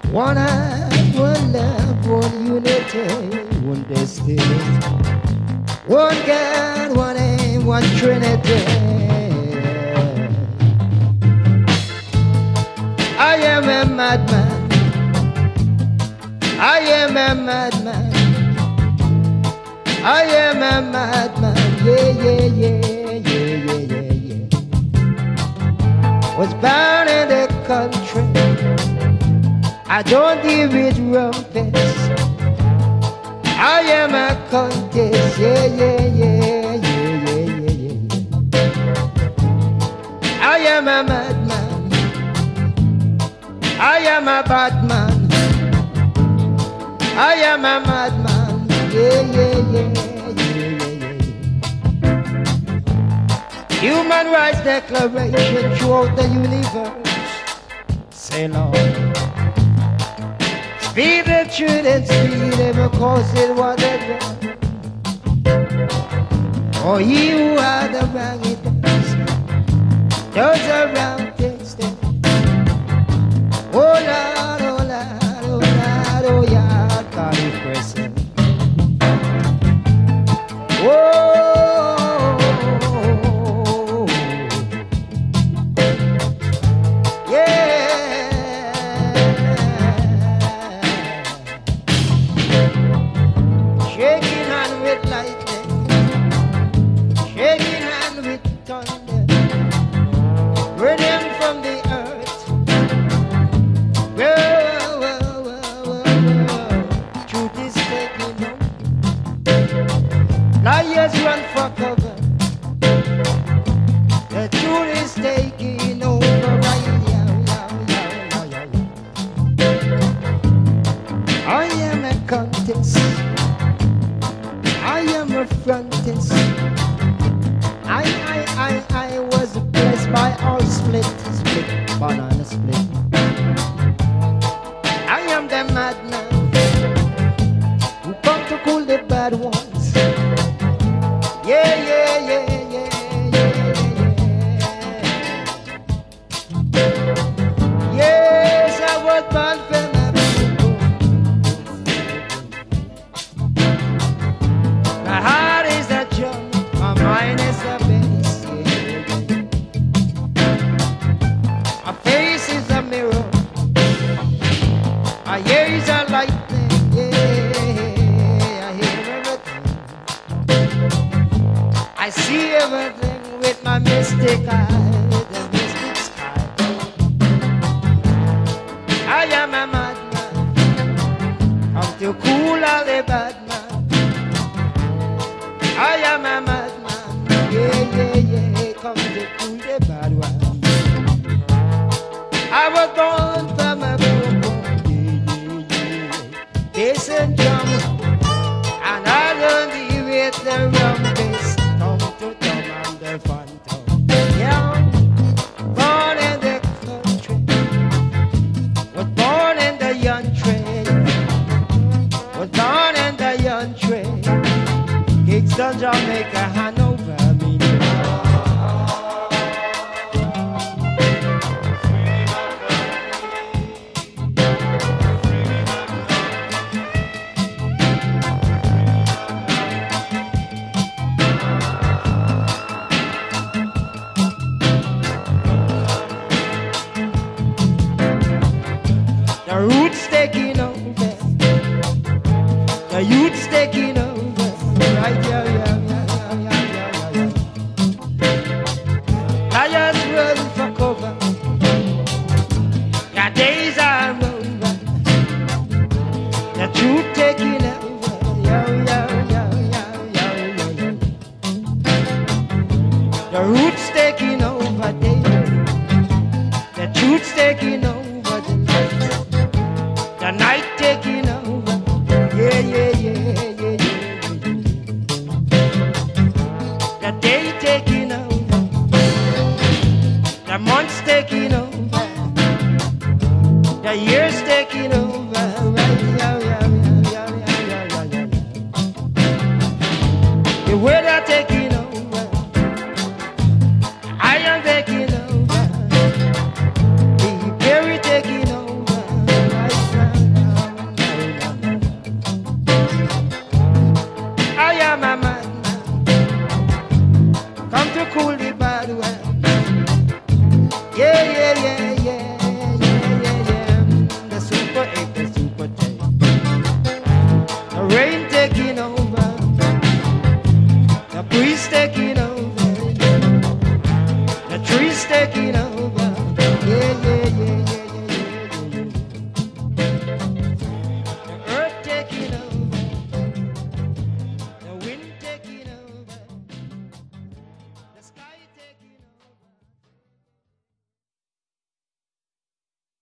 One heart, one love, one unity, one destiny. One God, one aim, one Trinity. I am a madman. I am a madman. I am a madman. Yeah, yeah, yeah, yeah, yeah, yeah, yeah. Was born in the country. I don't deal with rumpets. I am a contest. Yeah, yeah, yeah, yeah, yeah, yeah, yeah. I am a madman. I am a bad man. I am a madman. Yeah, yeah, yeah, yeah, yeah, yeah. Human Rights Declaration throughout the universe. Say Lord. Speak the truth and speak it because it was the wrong. For he who had the wrong it does around things. Oh Lord, oh Lord, oh Lord, oh yeah, God is present. Oh. Liars run for cover. The truth is taking over. I am a contest. I am a frontist. I was blessed by all split, banana split. I am the madman who come to cool the bad ones. Yeah, yeah, yeah, yeah, yeah, yeah. Yes, I was born for my people. My heart is a drum, my mind is a bass. Yeah. My face is a mirror, my ears are lightning. Yeah, I hear everything. I see everything with my mystic eye, the mystic sky. I am a madman, come to cool all the bad man. I am a madman, yeah, yeah, yeah, come to cool the bad one. I was born from a broken, yeah, yeah, yeah, bass and drums, and I learned to with the rum bass. Yeah, born in the country, was born in the young trade, was born in the young trade. Kingston, Jamaica, Hanover, me. The roots taking over, the youth's taking over, right, yeah, yeah, yeah, yeah, yeah, yeah, yeah. Lions run for cover, your days are over, the truth taking over, yeah, yeah, yeah, yeah, yeah, yeah, yeah. The roots taking over, the truth's taking over. The night taking over, yeah, yeah, yeah, yeah, yeah, yeah. The day taking over, the months taking over, the years taking over.